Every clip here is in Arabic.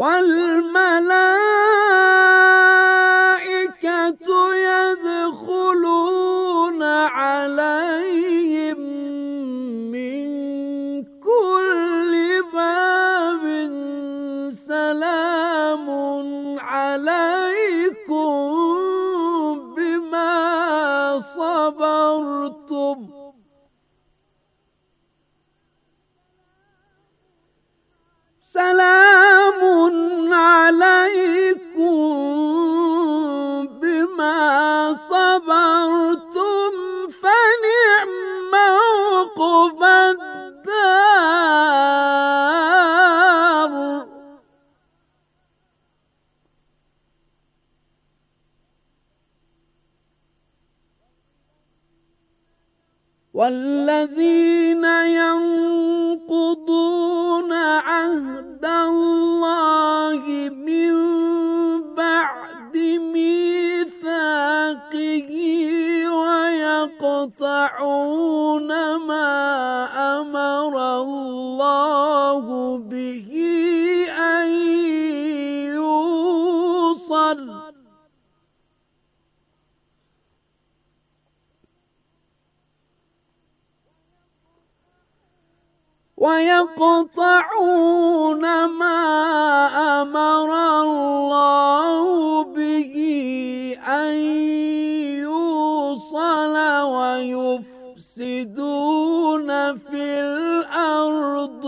والملائكة يدخلون عليهم من كل باب سلام عليكم بما صبرتم سلام عليكم بما صبرتم فنعم عقبى الدار. والذين ينقضون عهد الله من بعد ميثاقه ويقطعون ما أمر الله به أن يوصل ويقطعون ما أمر الله به أن يوصل ويفسدون في الأرض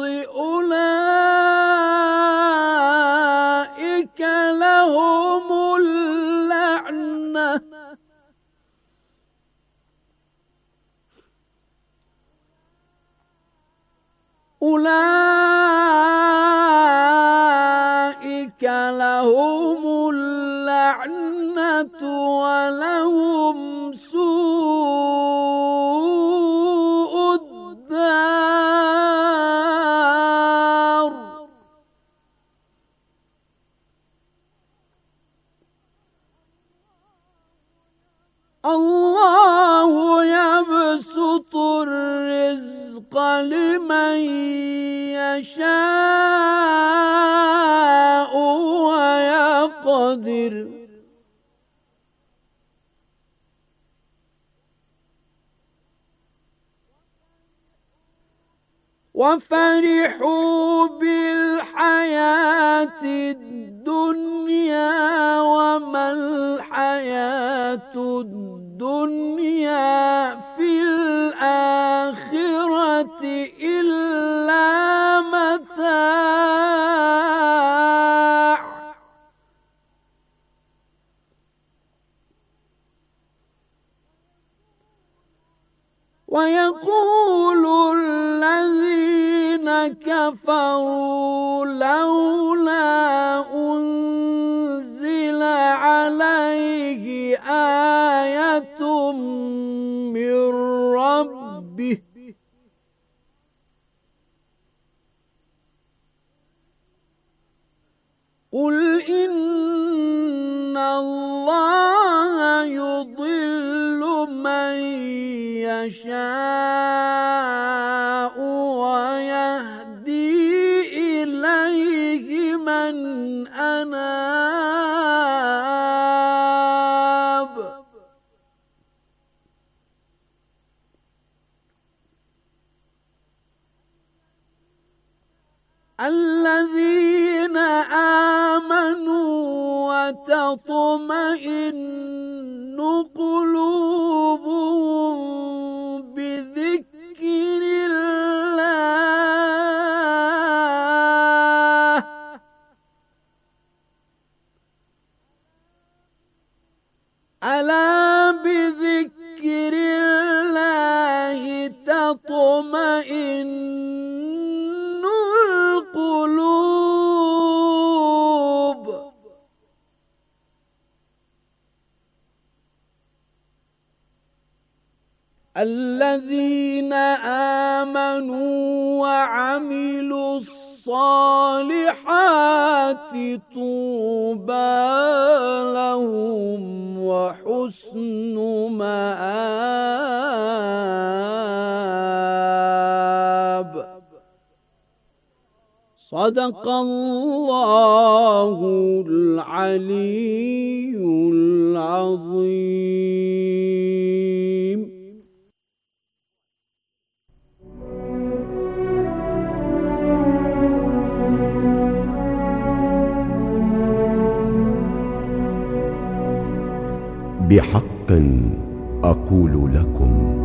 أولئك لهم اللعنة ولهم سوء الدار. الله يبسط الرزق لمن يشاء ويقدر وفرحوا بالحياة الدنيا وما الحياة الدنيا في الآخرة إلا متاع. ويقول الذين كفروا لولا أنزل عليه آية من ربه قل إن الله يضل من يشاء ويهدي إليه من أناب. الذين آمنوا وتطمئن قلوبهم بذكر الله ألا بذكر الله تطمئن القلوب. الذين آمنوا وعملوا الصالحات طوبى لهم وحسن مآب. صدق الله العلي العظيم. بحق أقول لكم: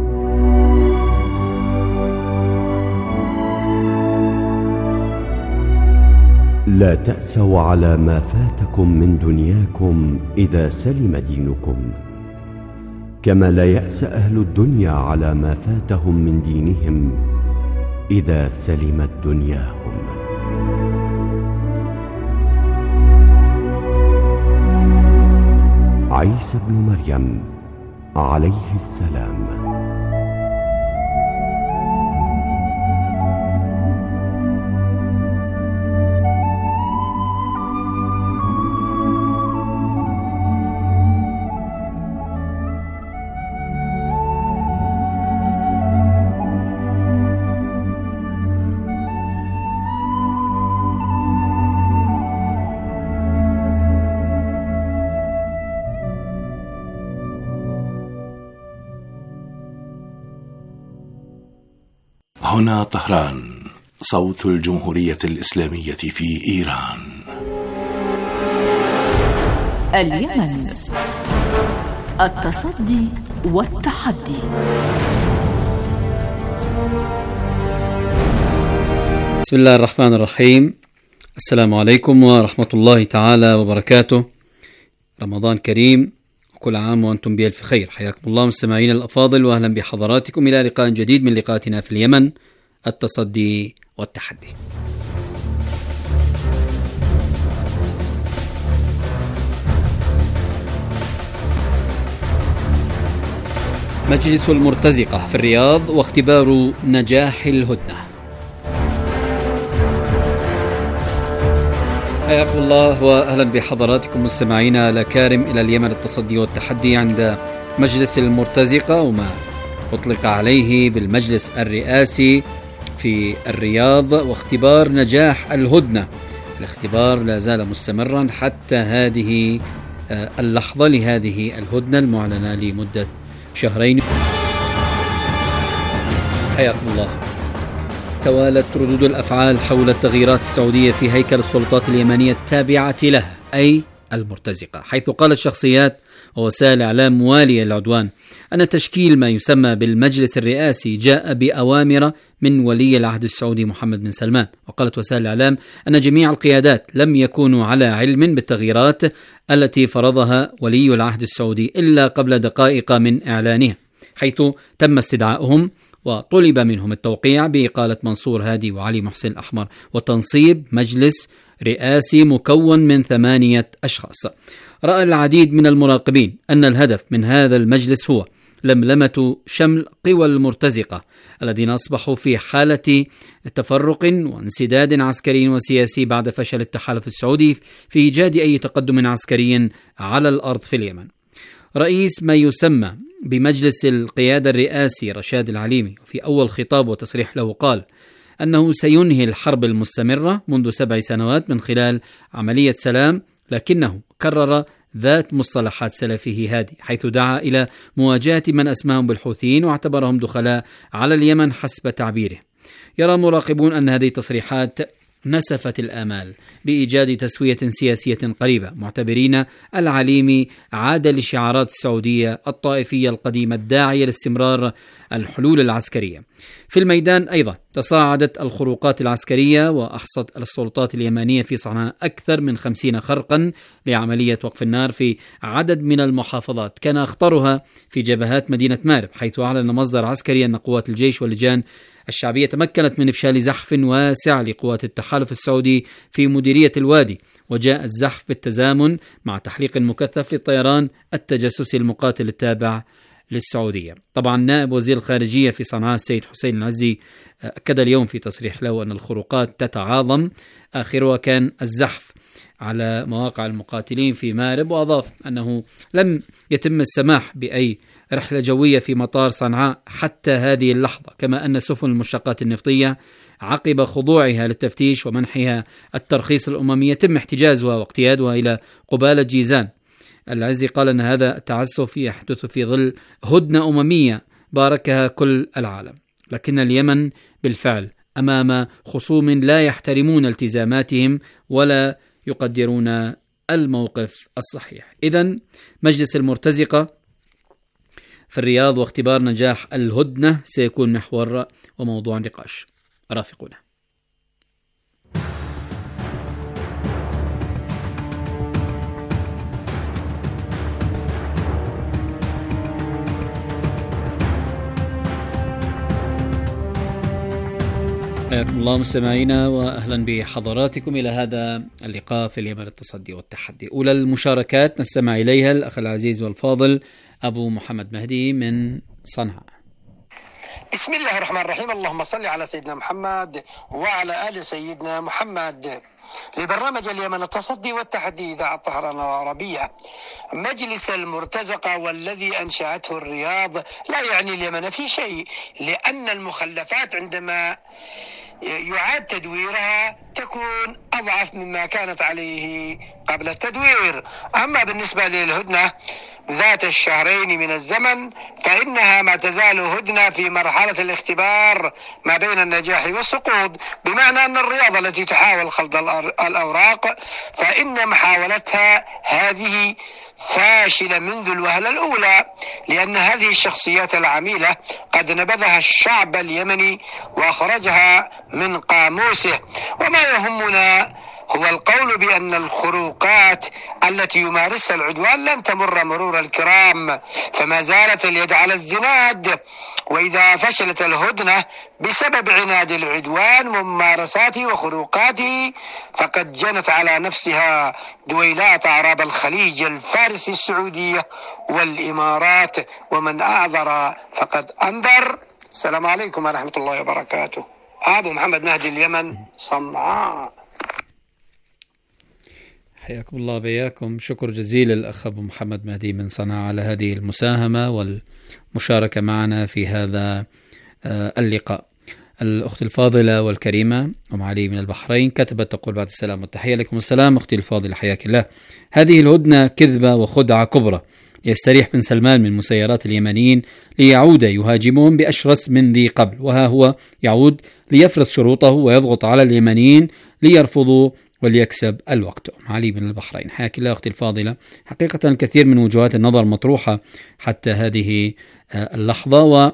لا تأسوا على ما فاتكم من دنياكم إذا سلم دينكم، كما لا يأس أهل الدنيا على ما فاتهم من دينهم إذا سلمت دنياهم. عيسى بن مريم عليه السلام. هنا طهران، صوت الجمهورية الإسلامية في إيران. اليمن، التصدي والتحدي. بسم الله الرحمن الرحيم. السلام عليكم ورحمة الله تعالى وبركاته. رمضان كريم، كل عام وأنتم بألف خير. حياكم الله مستمعين الأفاضل، وأهلا بحضراتكم إلى لقاء جديد من لقاءاتنا في اليمن، التصدي والتحدي. مجلس المرتزقة في الرياض واختبار نجاح الهدنة. حياكم الله وأهلا بحضراتكم مستمعينا الأكارم إلى اليمن، التصدي والتحدي عند مجلس المرتزقة، وما أطلق عليه بالمجلس الرئاسي في الرياض، واختبار نجاح الهدنة. الاختبار لا زال مستمرا حتى هذه اللحظة لهذه الهدنة المعلنة لمدة شهرين. حياكم الله. توالت ردود الأفعال حول التغييرات السعودية في هيكل السلطات اليمنية التابعة له، أي المرتزقة، حيث قالت شخصيات ووسائل إعلام موالية للعدوان أن تشكيل ما يسمى بالمجلس الرئاسي جاء بأوامر من ولي العهد السعودي محمد بن سلمان. وقالت وسائل الإعلام أن جميع القيادات لم يكونوا على علم بالتغييرات التي فرضها ولي العهد السعودي إلا قبل دقائق من إعلانها، حيث تم استدعائهم وطلب منهم التوقيع بإقالة منصور هادي وعلي محسن الأحمر وتنصيب مجلس رئاسي مكون من 8 أشخاص. رأى العديد من المراقبين أن الهدف من هذا المجلس هو لملمة شمل قوى المرتزقة الذين أصبحوا في حالة تفرق وانسداد عسكري وسياسي بعد فشل التحالف السعودي في إيجاد أي تقدم عسكري على الأرض في اليمن. رئيس ما يسمى بمجلس القيادة الرئاسي رشاد العليمي في أول خطاب وتصريح له قال أنه سينهي الحرب المستمرة منذ 7 سنوات من خلال عملية سلام، لكنه كرر ذات مصطلحات سلفه هادي، حيث دعا إلى مواجهة من أسماهم بالحوثيين واعتبرهم دخلاء على اليمن حسب تعبيره. يرى مراقبون أن هذه التصريحات نسفت الآمال بإيجاد تسوية سياسية قريبة، معتبرين العليمي عاد للشعارات السعودية الطائفية القديمة الداعية لاستمرار الحلول العسكرية. في الميدان أيضا تصاعدت الخروقات العسكرية، وأحصت السلطات اليمنية في صنعاء أكثر من 50 خرقا لعملية وقف النار في عدد من المحافظات، كان أخطرها في جبهات مدينة مارب، حيث أعلن مصدر عسكري أن قوات الجيش واللجان الشعبية تمكنت من إفشال زحف واسع لقوات التحالف السعودي في مديرية الوادي، وجاء الزحف بالتزامن مع تحليق مكثف للطيران التجسسي المقاتل التابع للسعودية. طبعا نائب وزير الخارجية في صنعاء السيد حسين العزي أكد اليوم في تصريح له أن الخروقات تتعاظم، آخرها كان الزحف على مواقع المقاتلين في مارب، وأضاف أنه لم يتم السماح بأي رحلة جوية في مطار صنعاء حتى هذه اللحظة، كما أن سفن المشتقات النفطية عقب خضوعها للتفتيش ومنحها الترخيص الأممي يتم احتجازها واقتيادها إلى قبالة جيزان. العزي قال أن هذا التعسف يحدث في ظل هدنة أممية باركها كل العالم، لكن اليمن بالفعل أمام خصوم لا يحترمون التزاماتهم ولا يقدرون الموقف الصحيح. إذن مجلس المرتزقة في الرياض واختبار نجاح الهدنة سيكون محور وموضوع نقاش. رافقونا. حياكم الله مستمعينا وأهلا بحضراتكم إلى هذا اللقاء في اليمن التصدي والتحدي. أولى المشاركات نستمع إليها الأخ العزيز والفاضل أبو محمد مهدي من صنعاء. بسم الله الرحمن الرحيم. اللهم صل على سيدنا محمد وعلى آل سيدنا محمد. لبرنامج اليمن التصدي والتحدي إذاعة طهران العربية. مجلس المرتزقة والذي أنشأته الرياض لا يعني اليمن في شيء، لأن المخلفات عندما يعاد تدويرها تكون أضعف مما كانت عليه قبل التدوير. أما بالنسبة للهدنة ذات الشهرين من الزمن فإنها ما تزال هدنة في مرحلة الاختبار ما بين النجاح والسقوط، بمعنى أن الرياض التي تحاول خلط الأوراق فإن محاولتها هذه فاشلة منذ الوهلة الأولى، لأن هذه الشخصيات العميلة قد نبذها الشعب اليمني وأخرجها من قاموسه. وما يهمنا هو القول بأن الخروقات التي يمارسها العدوان لن تمر مرور الكرام، فما زالت اليد على الزناد. وإذا فشلت الهدنة بسبب عناد العدوان وممارساته وخروقاته فقد جنت على نفسها دويلات أعراب الخليج الفارسي السعودية والإمارات، ومن أعذر فقد أنذر. السلام عليكم ورحمة الله وبركاته. أبو محمد مهدي، اليمن، صنعاء. حياكم الله بياكم. شكر جزيل الأخ أبو محمد مهدي من صنعاء على هذه المساهمة والمشاركة معنا في هذا اللقاء. الأخت الفاضلة والكريمة أم علي من البحرين كتبت تقول بعد السلام والتحية. عليكم السلام أختي الفاضلة، حياك الله. هذه الهدنة كذبة وخدعة كبرى يستريح بن سلمان من مسيرات اليمنيين ليعود يهاجمهم بأشرس من ذي قبل، وها هو يعود ليفرض شروطه ويضغط على اليمنيين ليرفضوا وليكسب الوقت. أم علي من البحرين، حياك الله أختي الفاضلة. حقيقة الكثير من وجهات النظر مطروحة حتى هذه اللحظة،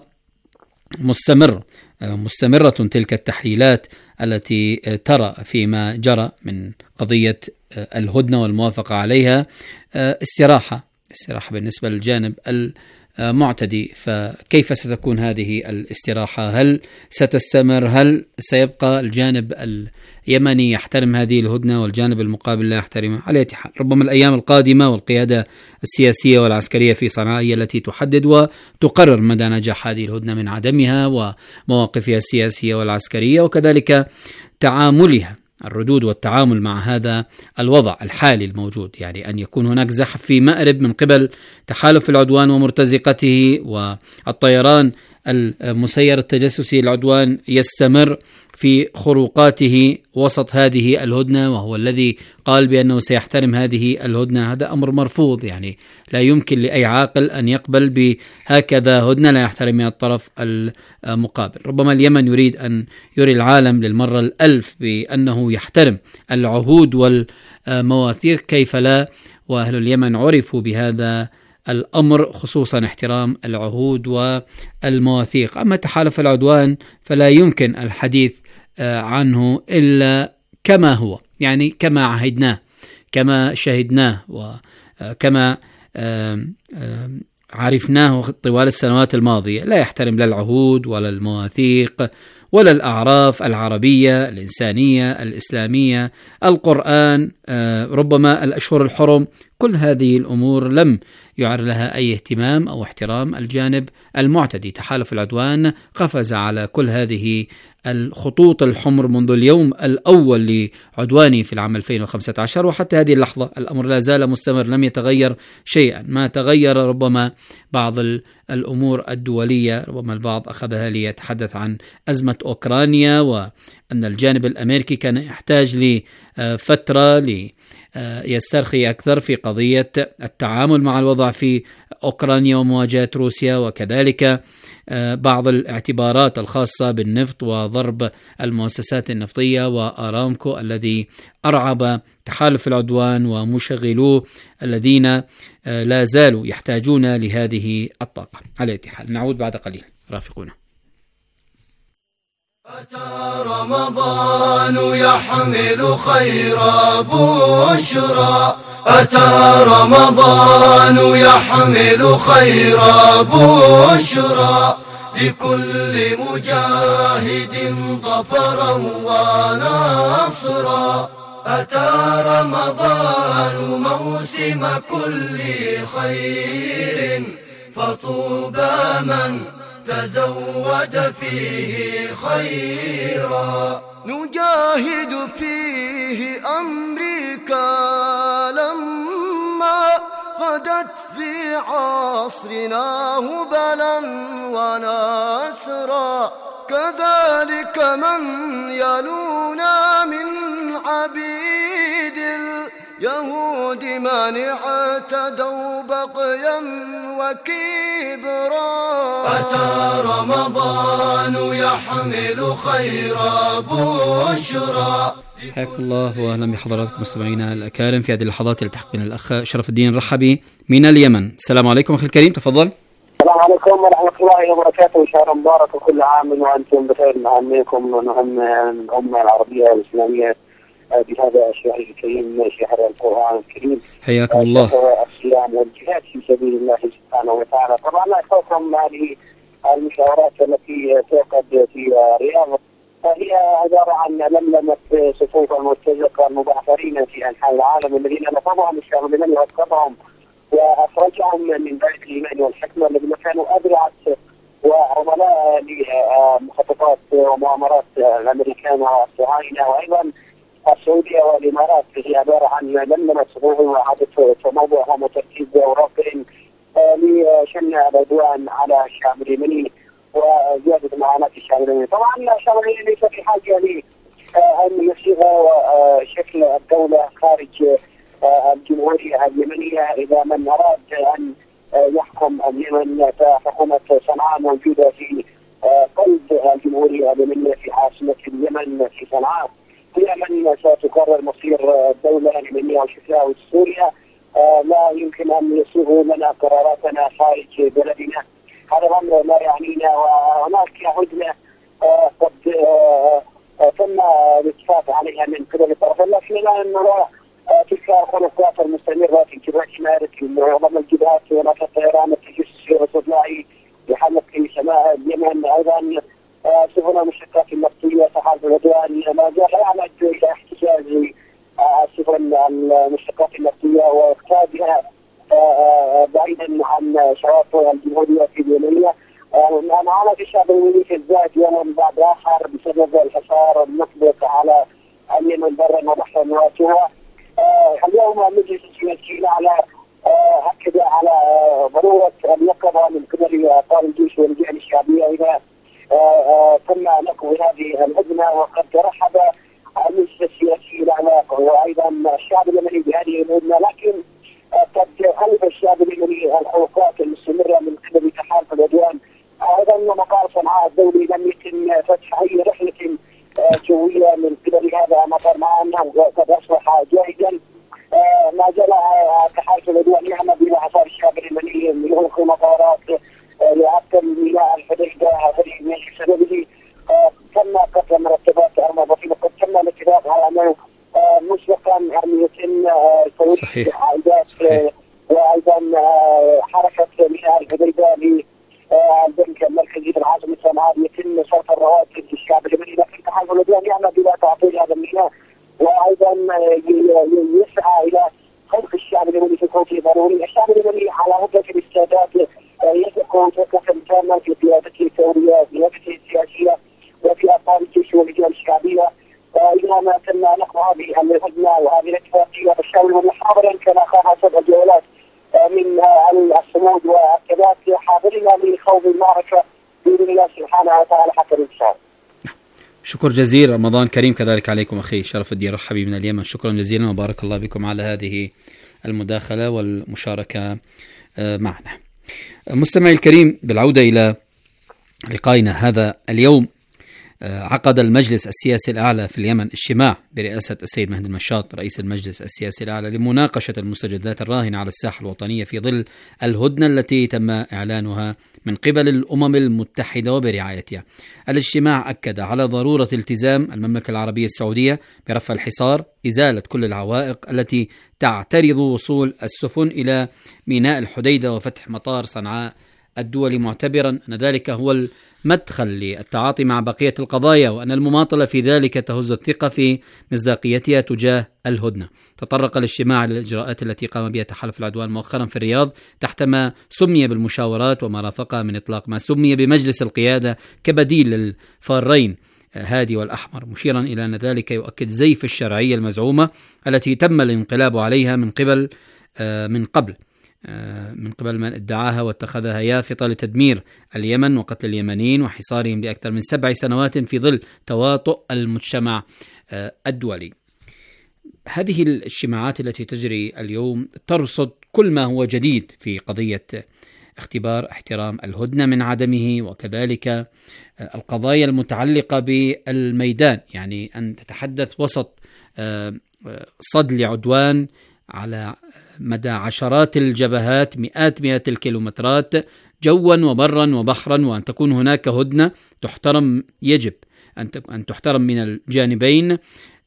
مستمرة تلك التحليلات التي ترى فيما جرى من قضية الهدنة والموافقة عليها استراحة بالنسبة للجانب المعتدي. فكيف ستكون هذه الاستراحة؟ هل ستستمر؟ هل سيبقى الجانب اليمني يحترم هذه الهدنة والجانب المقابل لا يحترمها؟ على أي حال ربما الأيام القادمة والقيادة السياسية والعسكرية في صنعاء هي التي تحدد وتقرر مدى نجاح هذه الهدنة من عدمها ومواقفها السياسية والعسكرية، وكذلك تعاملها، الردود والتعامل مع هذا الوضع الحالي الموجود. يعني أن يكون هناك زحف في مأرب من قبل تحالف العدوان ومرتزقته، والطيران المسير التجسسي العدوان يستمر في خروقاته وسط هذه الهدنة، وهو الذي قال بأنه سيحترم هذه الهدنة. هذا أمر مرفوض، يعني لا يمكن لأي عاقل أن يقبل بهكذا هدنة لا يحترمها الطرف المقابل. ربما اليمن يريد أن يري العالم للمرة الألف بأنه يحترم العهود والمواثيق، كيف لا؟ وأهل اليمن عرفوا بهذا الأمر، خصوصا احترام العهود والمواثيق. أما تحالف العدوان فلا يمكن الحديث عنه إلا كما هو، يعني كما عهدناه، كما شهدناه، وكما عرفناه طوال السنوات الماضية. لا يحترم لا العهود ولا المواثيق ولا الأعراف العربية الإنسانية الإسلامية، القرآن، ربما الأشهر الحرم، كل هذه الأمور لم يعر لها أي اهتمام أو احترام. الجانب المعتدي تحالف العدوان قفز على كل هذه الخطوط الحمر منذ اليوم الأول لعدوانه في العام 2015، وحتى هذه اللحظة الأمر لا زال مستمر، لم يتغير شيئا. ما تغير ربما بعض الأمور الدولية، ربما البعض أخذها ليتحدث عن أزمة أوكرانيا، وأن الجانب الأمريكي كان يحتاج لفترة ليسترخي أكثر في قضية التعامل مع الوضع في أوكرانيا ومواجهة روسيا، وكذلك بعض الاعتبارات الخاصة بالنفط وضرب المؤسسات النفطية وآرامكو الذي أرعب تحالف العدوان ومشغلوه الذين لا زالوا يحتاجون لهذه الطاقة. على أي حال نعود بعد قليل، رافقونا. أتى رمضان يحمل خير بشرى، أتى رمضان يحمل خير بشرى لكل مجاهد ظفرا ونصرا. أتى رمضان موسم كل خير، فطوبى من تزود فيه خيرا. نجاهد فيه أمريكا لما غدت في عصرنا هبلا ونسرا. كذلك من يلونا من عبيد اليهود من اعتدوا بغيا وكبرا. أتى رمضان يحمل خير بشرى. حياكم الله واهلا بحضراتكم مستمعينا الاكارم. في هذه اللحظات يلتحق بنا الاخ شرف الدين الرحبي من اليمن. السلام عليكم اخي الكريم، تفضل. السلام عليكم ورحمة الله وبركاته. شهر مبارك وكل عام وأنتم بخير، نهنيكم ونهم الأمة العربية والإسلامية بهذا الشهر الكريم، شهر القرآن الكريم. حياكم الله. الصيام والجهاد في سبيل الله سبحانه وتعالى. طبعا أخوكم هذه المشاورات التي تعقد في الرياض هي عبارة عن لملمة صفوف المرتزقة المبعثرين في أنحاء العالم الذين نفضهم الشعب اليمني وأسقطهم وأخرجهم من بيت الإيمان والحكمة الذين كانوا أذرعة وعملاء لمخططات ومؤامرات الأمريكان والصهاينة وأيضا السعودية والإمارات. هي عبارة عن لملمة صفوفهم وإعادة تموضعهم وتركيز أوراقهم لشن العدوان على الشعب اليمني وزيادة معاناة الشعب اليمني. طبعا الشعب اليمني ليس في حاجة لأن يصيغ شكل الدولة خارج الجمهورية اليمنية. إذا من أراد أن يحكم اليمن فحكومة صنعاء موجودة في قلب الجمهورية اليمنية في عاصمة اليمن في صنعاء، هي من ستقرر مصير الدولة اليمنية وشكلها وسوريا. لا يمكن أن يصيغوا لنا قراراتنا خارج بلدنا، هذا الأمر لا يعنينا. وهناك هدنة قد تم الاتفاق عليها من قبل الطرفين، لكن لا نرى تلك الخلفات المستمرة في جبهة مارك معظم الجبهات. هناك الطيران التجسسي والاستطلاعي لحلق سماء اليمن، أيضا سفن المشتقات النفطية تحالف العدوان ما زال يعمد إلى احتجاز السفن المشتقات النفطية وإخراجها بعيدا عن شواطئ الجمهورية اليمنية. معاناة الشعب اليمني في الزاد يوم بعد آخر بسبب الحصار المطبق على اليمن برا وبحرا وجوا. اليوم مجلس السياسي على أكد على ضرورة اليقظة من قبل أبطال الجيش واللجان الشعبية إذا تم نقض هذه الهدنة. وقد رحب المجلس السياسي الأعلى وأيضا الشعب اليمني بهذه الهدنة، لكن قد خلف الشعب اليمني الحروقات المستمرة من قبل تحالف العدوان. أيضا مطار صنعاء الدولي لم يتم فتح أي رحلة جوية من قبل هذا المطار مع أنه قد أصبح جاهزا. ما زال تحالف العدوان يعمل إلى حصار الشعب اليمني يغلق مطارات يعطل مياه الحديدة بسببه. تم قطع مرتبات المضافين، قد تم الاتفاق على أنه مسبقا أن يتم توجيه عائدات وأيضا حركة مياه الحديدة للبنك المركزي في العاصمة صنعاء يتم صرف الرواتب للشعب اليمني، لكن تحالف العدوان يعمل إلى تعطيل هذا المياه وأيضا يسعى إلى خوف الشعب اليمني في خوفه ضروري. الشعب اليمني على عدة الاستعداد يثق ثقة تامة في قيادته الثورية، قيادته السياسية، وفي أبطال الجيش والرجال الشعبية. إذا ما تم نقض هذه الهدنة وهذه الاتفاقية الشعب اليمني حاضرا كما خاض 7 جولات من الصمود والثبات حاضرين لخوض المعركة بإذن الله سبحانه وتعالى حتى الانتصار. شكر جزيل، رمضان كريم كذلك عليكم أخي شرف الدين رحبي من اليمن. شكرا جزيلا وبارك الله بكم على هذه المداخلة والمشاركة معنا. مستمعي الكريم، بالعودة إلى لقائنا هذا اليوم، عقد المجلس السياسي الأعلى في اليمن اجتماع برئاسة السيد مهدي المشاط رئيس المجلس السياسي الأعلى لمناقشة المستجدات الراهنة على الساحة الوطنية في ظل الهدنة التي تم إعلانها من قبل الأمم المتحدة وبرعايتها. الاجتماع أكد على ضرورة التزام المملكة العربية السعودية برفع الحصار، إزالة كل العوائق التي تعترض وصول السفن إلى ميناء الحديدة، وفتح مطار صنعاء الدولي، معتبرا أن ذلك هو المدخل للتعاطي مع بقية القضايا، وأن المماطلة في ذلك تهز الثقة في مصداقيتها تجاه الهدنة. تطرق الاجتماع للإجراءات التي قام بها تحالف العدوان مؤخرا في الرياض تحت ما سمي بالمشاورات وما رافقها من إطلاق ما سمي بمجلس القيادة كبديل للفارين هادي والأحمر، مشيرا إلى أن ذلك يؤكد زيف الشرعية المزعومة التي تم الانقلاب عليها من قبل من ادعاها واتخذها يافطة لتدمير اليمن وقتل اليمنيين وحصارهم لأكثر من 7 سنوات في ظل تواطؤ المجتمع الدولي. هذه الاجتماعات التي تجري اليوم ترصد كل ما هو جديد في قضية اختبار احترام الهدنة من عدمه، وكذلك القضايا المتعلقة بالميدان، يعني أن تتحدث وسط صد لعدوان على مدى عشرات الجبهات، مئات الكيلومترات جوا وبرا وبحرا، وأن تكون هناك هدنة تحترم، يجب أن تحترم من الجانبين.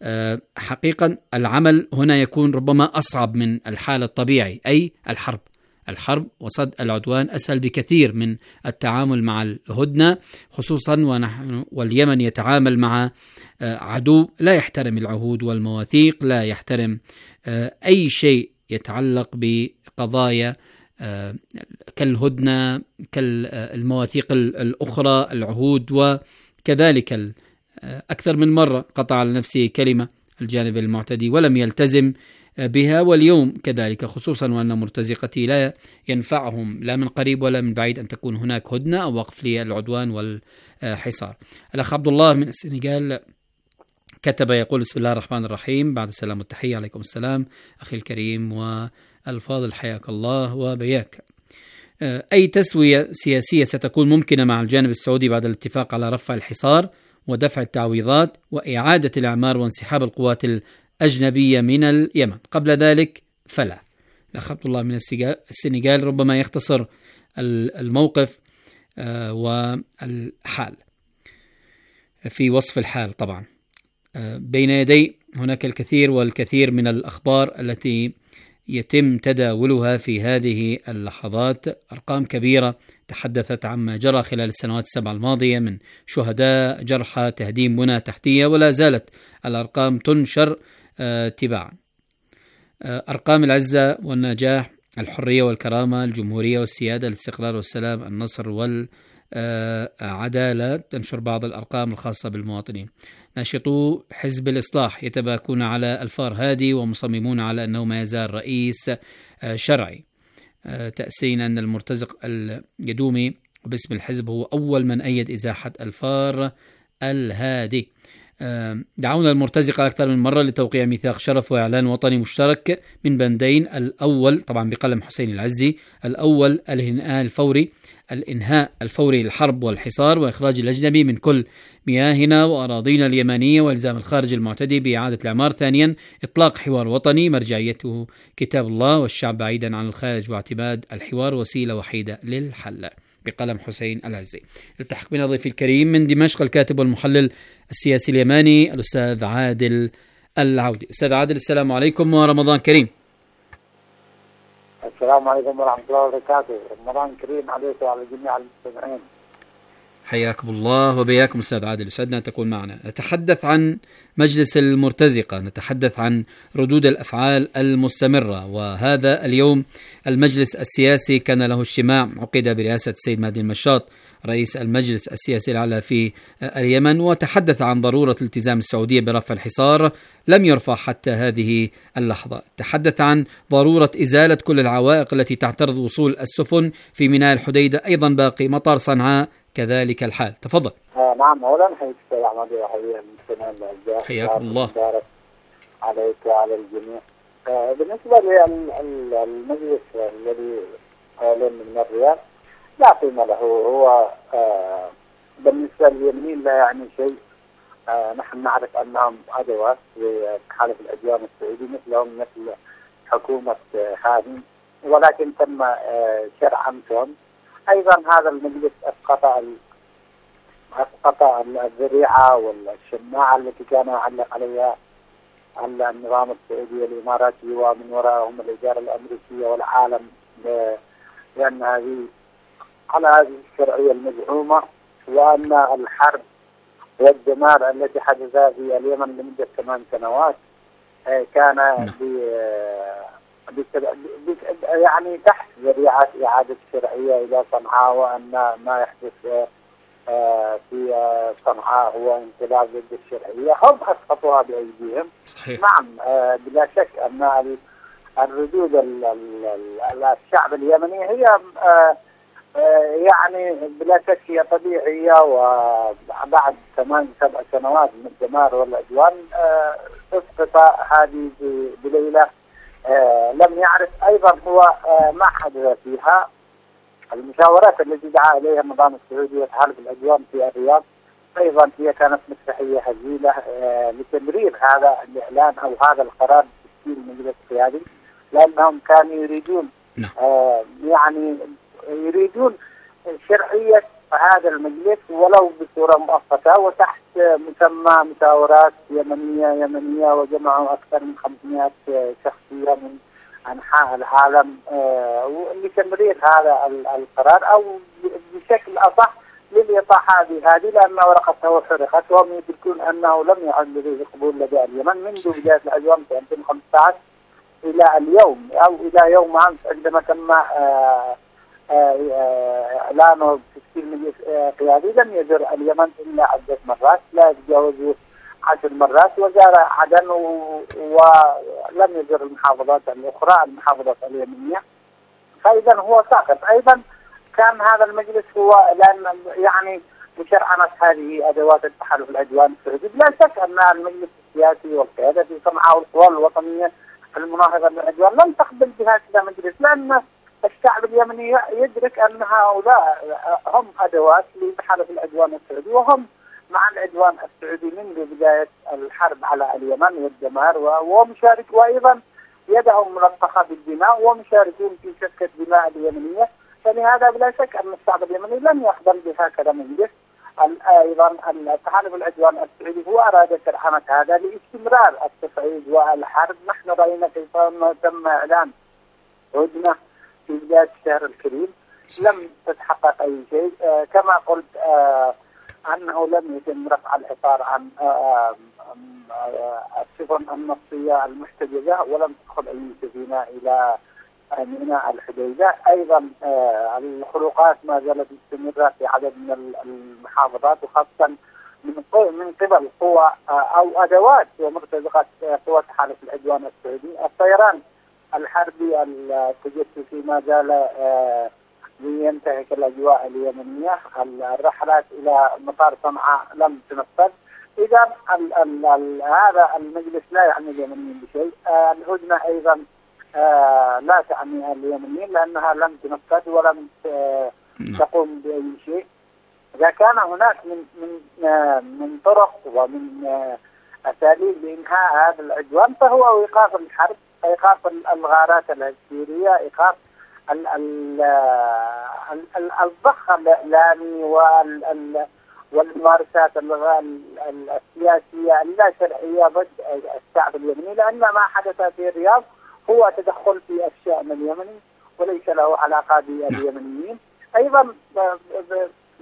حقيقة العمل هنا يكون ربما أصعب من الحال الطبيعي، أي الحرب وصد العدوان أسهل بكثير من التعامل مع الهدنة، خصوصا واليمن يتعامل مع عدو لا يحترم العهود والمواثيق، لا يحترم أي شيء يتعلق بقضايا كالهدنة كالمواثيق الأخرى، العهود، وكذلك أكثر من مرة قطع على نفسه كلمة الجانب المعتدي ولم يلتزم بها، واليوم كذلك، خصوصا وأن مرتزقتي لا ينفعهم لا من قريب ولا من بعيد أن تكون هناك هدنة أو وقف للعدوان والحصار. الأخ عبد الله من السنغال كتب يقول: بسم الله الرحمن الرحيم، بعد السلام والتحية. عليكم السلام أخي الكريم والفاضل، حياك الله وبياك. أي تسوية سياسية ستكون ممكنة مع الجانب السعودي بعد الاتفاق على رفع الحصار ودفع التعويضات وإعادة الإعمار وانسحاب القوات الأجنبية من اليمن؟ قبل ذلك فلا. الأخ عبد الله من السنغال ربما يختصر الموقف والحال في وصف الحال. طبعا بين يدي هناك الكثير والكثير من الأخبار التي يتم تداولها في هذه اللحظات، أرقام كبيرة تحدثت عما جرى خلال السنوات 7 الماضية من شهداء، جرحى، تهديم بنى تحتية، ولا زالت الأرقام تنشر تباعا. أرقام العزة والنجاح، الحرية والكرامة، الجمهورية والسيادة، الاستقرار والسلام، النصر والعدالة، تنشر بعض الأرقام الخاصة بالمواطنين. ناشطو حزب الإصلاح يتباكون على الفار هادي ومصممون على أنه ما يزال رئيس شرعي، تأسين أن المرتزق اليدومي باسم الحزب هو أول من أيد إزاحة الفار الهادي. دعونا المرتزقة أكثر من مرة لتوقيع ميثاق شرف وإعلان وطني مشترك من بندين، الأول طبعا بقلم حسين العزي، الأول الإنهاء الفوري للحرب والحصار وإخراج الأجنبي من كل مياهنا وأراضينا اليمنية وإلزام الخارج المعتدي بإعادة الإعمار. ثانيا إطلاق حوار وطني مرجعيته كتاب الله والشعب بعيدا عن الخارج، واعتماد الحوار وسيلة وحيدة للحل، بقلم حسين العزي. التحق بنا ضيفي الكريم من دمشق الكاتب والمحلل السياسي اليماني الأستاذ عادل العودي. أستاذ عادل، السلام عليكم ورمضان كريم. السلام عليكم ورحمة الله وبركاته، رمضان كريم عليك وعلى جميع المستمعين. حياكم الله وبياكم أستاذ عادل، يسعدنا أن تكون معنا. نتحدث عن مجلس المرتزقة، نتحدث عن ردود الأفعال المستمرة، وهذا اليوم المجلس السياسي كان له اجتماع عقد برئاسة السيد مهدي المشاط رئيس المجلس السياسي الأعلى في اليمن، وتحدث عن ضرورة التزام السعودية برفع الحصار لم يرفع حتى هذه اللحظة. تحدث عن ضرورة إزالة كل العوائق التي تعترض وصول السفن في ميناء الحديدة، أيضا باقي مطار صنعاء كذلك الحال. تفضل. نعم، أولا حياك السيد أحمد وحيا المستمعين الأعزاء. حياكم الله. عليك وعلى الجميع. بالنسبة للمجلس الذي أعلن من الرياض لا قيمة له، هو بالنسبة لليمنيين لا يعني شيء. نحن نعرف أنهم أدوات لتحالف الأديان السعودي مثلهم مثل حكومة هادي، ولكن تم شرع أمسهم. أيضا هذا المجلس أسقط الذريعة والشماعة التي كان يعلق عليها على النظام السعودي والإماراتي ومن وراءهم الإدارة الأمريكية والعالم، لأن هذه على هذه الشرعية المزعومة، وأن الحرب والدمار التي حدث في اليمن لمدة 8 سنوات كان يعني تحت ذريعة إعادة الشرعية إلى صنعاء، وأن ما يحدث في صنعاء هو انقلاب ضد الشرعية. هم أسقطوها بأيديهم. صحيح. نعم، بلا شك أن الردود الشعب اليمني هي يعني بلا شك هي طبيعية، وبعد 8-7 سنوات من الدمار والعدوان تسقط هذه بليلة. لم يعرف أيضا هو ما حدث فيها. المشاورات التي دعا إليها النظام السعودي وتحالف الأديان في الرياض أيضا هي كانت مسرحية هزيلة لتمرير هذا الإعلان أو هذا القرار بتشكيل المجلس القيادي، لأنهم كانوا يريدون يعني يريدون شرعية هذا المجلس ولو بصورة مؤقتة وتحت مسمى مشاورات يمنية، وجمعوا أكثر من 500 شخصية من أنحاء العالم لتمرير هذا القرار، أو بشكل أصح للإطاحة بهذه، لأن ورقته حرقت وهم يدركون أنه لم يعد لديه قبول لدى اليمن منذ بداية الأجوام في 2015 إلى اليوم أو إلى يوم أمس عندما تم إعلانه بتشكيل مجلس قيادي. لم يزر اليمن إلا عدة مرات، لا يتجاوز 10 مرات، وزار عدن ولم يزر المحافظات الأخرى المحافظات اليمنية. فإذا هو ساقط. أيضا كان هذا المجلس هو لأن يعني مشرعنة هذه أدوات التحالف العدواني السعودي. لا شك أن المجلس السياسي والقيادة في صنعاء والقوى الوطنية المناهضة للعدوان لم تقبل بهذا المجلس، لأن الشعب اليمني يدرك أن هؤلاء هم أدوات لتحالف العدوان السعودي، وهم مع العدوان السعودي منذ بداية الحرب على اليمن والدمار، ومشارك وأيضا يدهم ملطخة بالدماء ومشاركون في سفك الدماء اليمنية. فلهذا بلا شك أن الشعب اليمني لن يقبل بهكذا مجلس. أيضا تحالف العدوان السعودي هو أراد شرعنة هذا لاستمرار التصعيد والحرب. نحن رأينا كيف تم إعلان هدنة في بداية الشهر الكريم لم تتحقق أي شيء. كما قلت أنه لم يتم رفع الحصار عن السفن النفطية المحتجزة، ولم تدخل أي سفينة إلى ميناء الحديدة. أيضا الخروقات ما زالت مستمرة في عدد من المحافظات، وخاصة من قبل قوى أو أدوات ومرتزقات قوى تحالف العدوان السعودي. الطيران الحربي التجسسي ما زال لينتهك الأجواء اليمنية. الرحلات إلى مطار صنعاء لم تنفذ. إذا هذا المجلس لا يعني اليمنيين بشيء. الهدنة أيضا لا تعني اليمنيين لأنها لم تنفذ ولم تقوم بأي شيء. إذا كان هناك من طرق ومن أساليب لإنهاء هذا العدوان فهو إيقاف الحرب، إيقاف الغارات السورية، إيقاف الضخ الإعلامي والممارسات السياسية اللا شرعية ضد الشعب اليمني، لأن ما حدث في الرياض هو تدخل في الشأن اليمني وليس له علاقة باليمنيين. أيضا نعم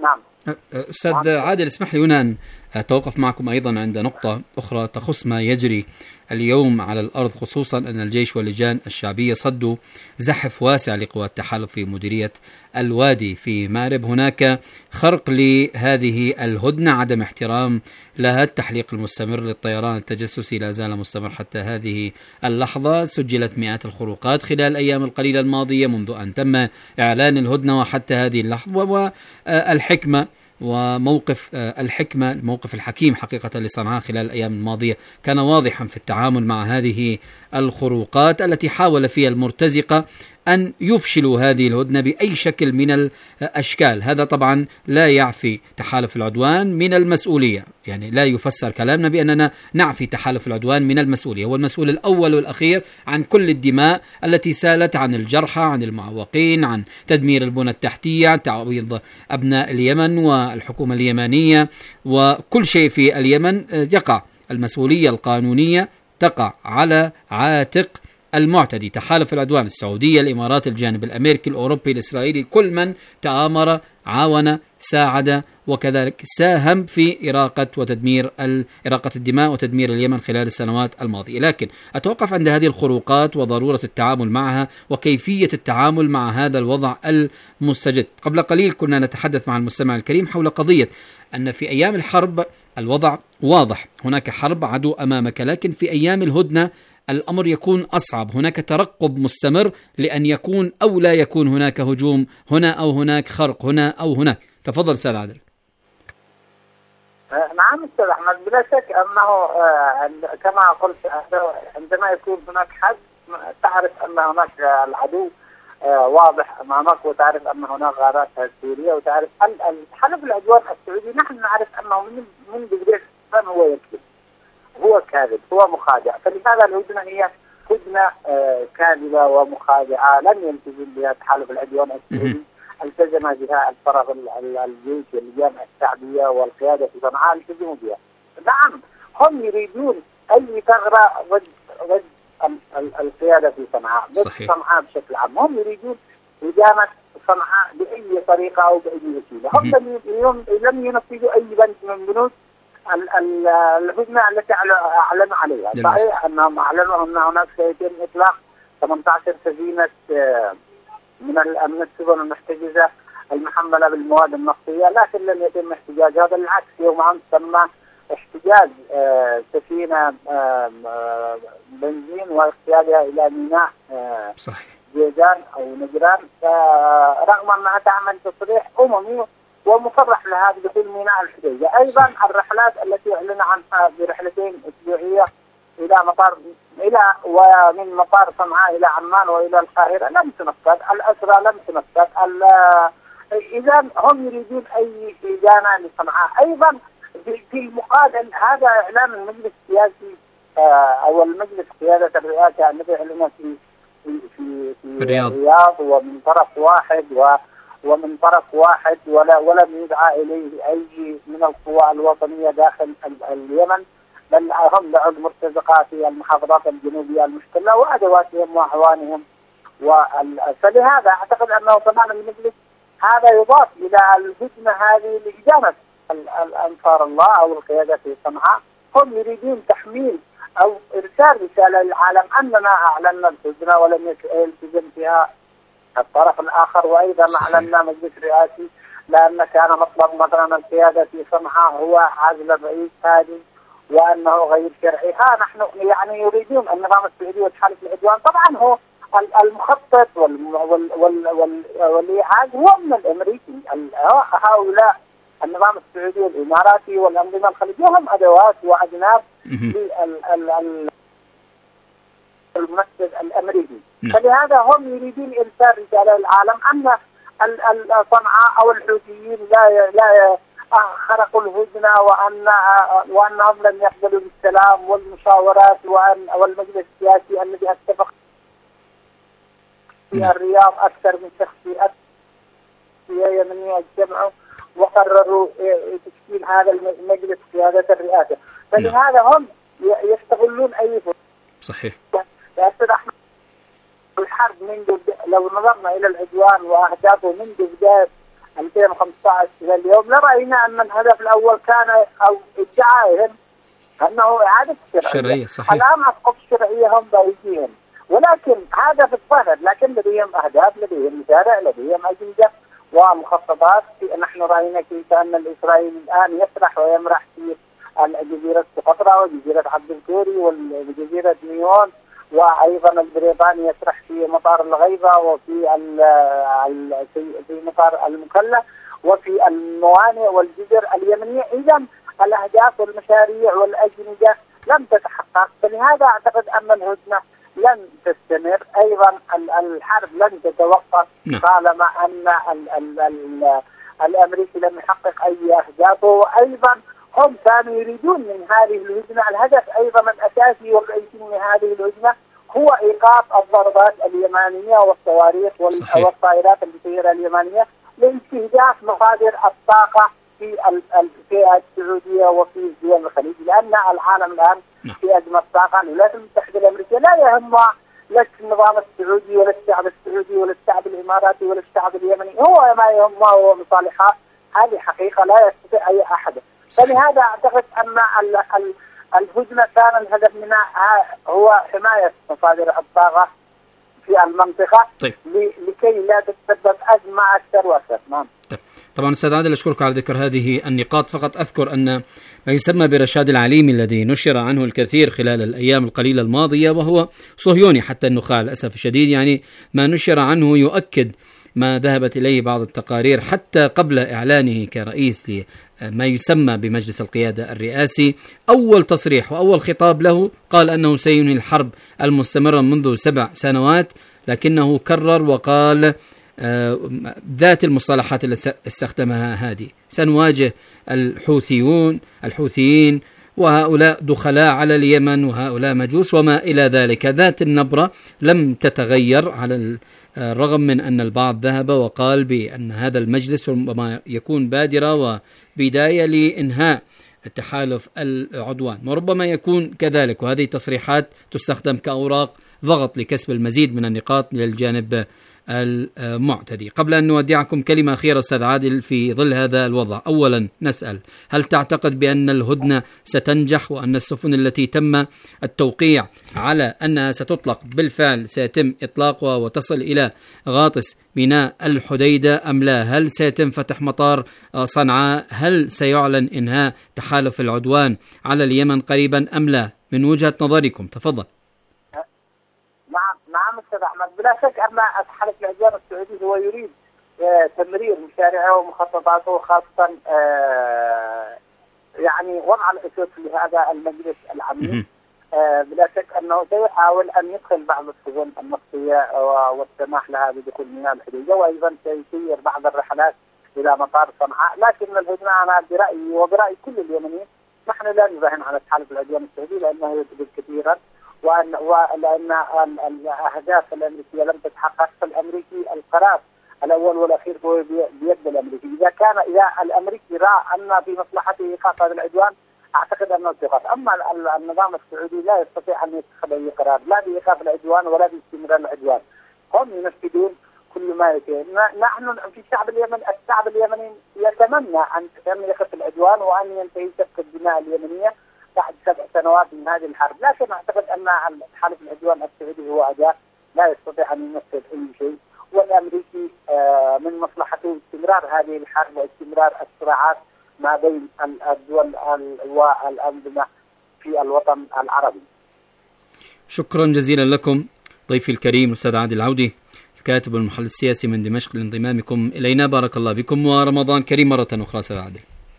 أستاذ عادل، اسمح لي هنا أن أتوقف معكم أيضا عند نقطة أخرى تخص ما يجري اليوم على الأرض، خصوصا أن الجيش واللجان الشعبية صدوا زحف واسع لقوات التحالف في مديرية الوادي في مأرب. هناك خرق لهذه الهدنة، عدم احترام لها، التحليق المستمر للطيران التجسسي لا زال مستمر حتى هذه اللحظة. سجلت مئات الخروقات خلال الأيام القليلة الماضية منذ أن تم إعلان الهدنة وحتى هذه اللحظة، والحكمة وموقف الحكمة، الموقف الحكيم حقيقة لصنعاء خلال الأيام الماضية كان واضحا في التعامل مع هذه الخروقات التي حاول فيها المرتزقة أن يفشلوا هذه الهدنة بأي شكل من الأشكال. هذا طبعا لا يعفي تحالف العدوان من المسؤولية، يعني لا يفسر كلامنا بأننا نعفي تحالف العدوان من المسؤولية. هو المسؤول الأول والأخير عن كل الدماء التي سالت، عن الجرحى، عن المعوقين، عن تدمير البنى التحتية، عن تعويض أبناء اليمن والحكومة اليمنية وكل شيء في اليمن. يقع المسؤولية القانونية تقع على عاتق المعتدي، تحالف العدوان، السعودية، الإمارات، الجانب الأمريكي، الأوروبي، الإسرائيلي، كل من تآمر، عاون، ساعد، وكذلك ساهم في إراقة الدماء وتدمير اليمن خلال السنوات الماضية. لكن أتوقف عند هذه الخروقات وضرورة التعامل معها وكيفية التعامل مع هذا الوضع المستجد. قبل قليل كنا نتحدث مع المستمع الكريم حول قضية أن في أيام الحرب الوضع واضح، هناك حرب، عدو أمامك، لكن في أيام الهدنة الأمر يكون أصعب، هناك ترقب مستمر لأن يكون أو لا يكون هناك هجوم هنا أو هناك، خرق هنا أو هناك. تفضل أستاذ عادل. نعم أستاذ أحمد، بلا شك أنه كما قلت عندما يكون هناك حد تعرف أن هناك العدو واضح أمامك، وتعرف أن هناك غارات سورية، وتعرف حلف العدوان السعودي نحن نعرف أنه من بداية هو يكذب، هو كاذب، هو مخادع. فلهذا الهدنة هي هدنة كاذبة ومخادعة لم يلتزم بها تحالف العدوان السعودي، التزم بها الفرق الجيش واللجان الشعبية والقيادة في صنعاء، التزموا بها. نعم هم يريدون أي ثغرة ضد القيادة في صنعاء، ضد صنعاء بشكل عام. هم يريدون إدامة صنعاء بأي طريقة أو بأي وسيلة. هم لم ينفذوا أي بند من بنود الهدنة التي أعلنوا عليها. صحيح أنهم أعلنوا أن هناك سيتم إطلاق 18 سفينة من السفن المحتجزة المحملة بالمواد النفطية، لكن لم يتم احتجاج هذا. بالعكس، يوم أمس تم احتجاز سفينة بنزين واغتيالها إلى ميناء جيزان أو نجران، رغم أنها تعمل تصريح أممي ومصرح لها بدخول ميناء الحديدة. أيضا الرحلات التي أعلن عنها برحلتين أسبوعية ومن مطار صنعاء إلى عمان وإلى القاهرة لم تنفذ، الأسرى لم تنفذ. إذا هم يريدون أي إدانة لصنعاء. أيضا في المقابل هذا إعلان المجلس السياسي أو المجلس قيادة الرئاسة الذي أعلن في الرياض ومن طرف واحد ولم يدعى إليه أي من القوى الوطنية داخل اليمن، بل هم بعض مرتزقات في المحافظات الجنوبية المحتلة وأدواتهم وأعوانهم. فلهذا أعتقد أنه كمان المجلس هذا يضاف إلى الهدنة هذه لإدانة الأنصار الله أو القيادة في صنعاء. هم يريدون تحميل أو إرسال رسالة للعالم أننا أعلنا الهدنة ولم يلتزم فيها الطرف الآخر. وأيضا أعلنا مجلس رئاسي لأن كان مطلب مثلا القيادة في صنعاء هو عزل الرئيس هادي وأنه غير شرعي. نحن يعني يريدون النظام السعودي وتحالف العدوان. طبعا هو المخطط والإعادة هو من الأمريكي. هؤلاء النظام السعودي والإماراتي والأنظمة الخليجية هم أدوات وأجناب الممثل الأمريكي. فلهذا هم يريدون إرسال رسالة للعالم أن صنعاء أو الحوثيين لا خرقوا الهدنة وأنهم لم يقبلوا بالسلام والمشاورات والمجلس السياسي الذي اتفق في الرياض أكثر من شخصيات يمنية اجتمعوا وقرروا تشكيل هذا المجلس قيادة الرئاسة. فلهذا هم يستغلون أي فرصة. صحيح. يا أستاذ أحمد، الحرب لو نظرنا إلى العدوان وأهدافه منذ بداية 2015 إلى اليوم لرأينا أن الهدف الأول كان أو ادعائهم أنه إعادة الشرعية. صحيح. الآن أسقط الشرعية هم بأيديهم، ولكن هذا في الظاهر، لكن لديهم أهداف، لديهم مشاريع، لديهم أجندة ومخططات. نحن رأينا كيف أن الإسرائيلي الآن يسرح ويمرح في جزيرة سقطرى وجزيرة عبد الكوري وجزيرة نيون، وأيضا البريطاني يسرح في مطار الغيبة وفي في مطار المكلا وفي الموانئ والجزر اليمنية. إذا الأهداف والمشاريع والأجندة لم تتحقق، فلهذا أعتقد أن الهدنة لن تستمر، أيضا الحرب لن تتوقف طالما أن الأمريكي لم يحقق أي أهدافه. وأيضا هم كانوا يريدون من هذه الهدنة، الهدف أيضا الأساسي والرئيسي من هذه الهدنة هو إيقاف الضربات اليمانية والصواريخ والطائرات المسيرة اليمانية لاستهداف مصادر الطاقة في السعودية وفي دول الخليج، لأن العالم الآن في أزمة طاقة. الولايات المتحدة الأمريكية لا يهمها لا النظام السعودي ولا الشعب السعودي ولا الشعب الإماراتي ولا الشعب اليمني، هو ما يهمه هو مصالحات. هذه حقيقة لا يستطيع أي أحد. فلهذا أعتقد أن الهدنة كان الهدف منها هو حماية مصادر الطاقة في المنطقة. طيب. لكي لا تتسبب أزمة أكثر وأكثر. نعم. طيب. طبعا أستاذ عادل أشكرك على ذكر هذه النقاط. فقط أذكر أن ما يسمى برشاد العليمي الذي نشر عنه الكثير خلال الأيام القليلة الماضية، وهو صهيوني حتى النخاع للأسف الشديد، يعني ما نشر عنه يؤكد ما ذهبت إليه بعض التقارير حتى قبل إعلانه كرئيس لما يسمى بمجلس القيادة الرئاسي. أول تصريح وأول خطاب له قال أنه سينهي الحرب المستمرة منذ 7 سنوات، لكنه كرر وقال ذات المصطلحات التي استخدمها هذه: سنواجه الحوثيين وهؤلاء دخلاء على اليمن وهؤلاء مجوس وما إلى ذلك. ذات النبرة لم تتغير على الرغم من أن البعض ذهب وقال بأن هذا المجلس ربما يكون بادرة وبداية لإنهاء التحالف العدوان، وربما يكون كذلك. وهذه تصريحات تستخدم كأوراق ضغط لكسب المزيد من النقاط للجانب المعتدي. قبل أن نودعكم كلمة أخيرة أستاذ عادل في ظل هذا الوضع، أولا نسأل: هل تعتقد بأن الهدنة ستنجح وأن السفن التي تم التوقيع على أنها ستطلق بالفعل سيتم إطلاقها وتصل إلى غاطس ميناء الحديدة أم لا؟ هل سيتم فتح مطار صنعاء؟ هل سيعلن إنهاء تحالف العدوان على اليمن قريبا أم لا؟ من وجهة نظركم تفضل. نعم أستاذ أحمد، بلا شك أن تحالف العدوان السعودي هو يريد تمرير مشاريعه ومخططاته، خاصة يعني وضع الأسس لهذا المجلس العميق. بلا شك أنه سيحاول أن يدخل بعض السفن النفطية والسماح لها بدخول ميناء الحديدة، وأيضا سيسير بعض الرحلات إلى مطار صنعاء. لكن الهدنة أنا برأيي وبرأي كل اليمنيين نحن لا نراهن على تحالف العدوان السعودي، لأنه يكذب كثيرا ولأن الأهداف الأمريكية لم تتحقق. فالأمريكي القرار الأول والأخير هو بيد الأمريكي. إذا الأمريكي رأى أن في مصلحته إيقاف هذا العدوان أعتقد أنه سيقف. أما النظام السعودي لا يستطيع أن يتخذ أي قرار لا بإيقاف العدوان ولا باستمرار العدوان، هم ينفذون كل ما يتم. نحن في الشعب اليمني يتمنى أن يقف العدوان وأن ينتهي سفك الدماء اليمنية بعد 7 سنوات من هذه الحرب. لكن أعتقد أن تحالف العدوان السعودي هو أداة لا يستطيع أن ينفذ أي شيء، والأمريكي من مصلحته استمرار هذه الحرب واستمرار الصراعات ما بين الدول والأنظمة في الوطن العربي. شكرا جزيلا لكم ضيفي الكريم الأستاذ عادل العودي، الكاتب والمحلل السياسي من دمشق، لانضمامكم إلينا. بارك الله بكم ورمضان كريم مرة أخرى أستاذ عادل.